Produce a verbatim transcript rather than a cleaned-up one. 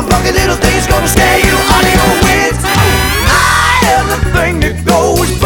a funky little thing's gonna scare you out of your wits. I am the thing that goes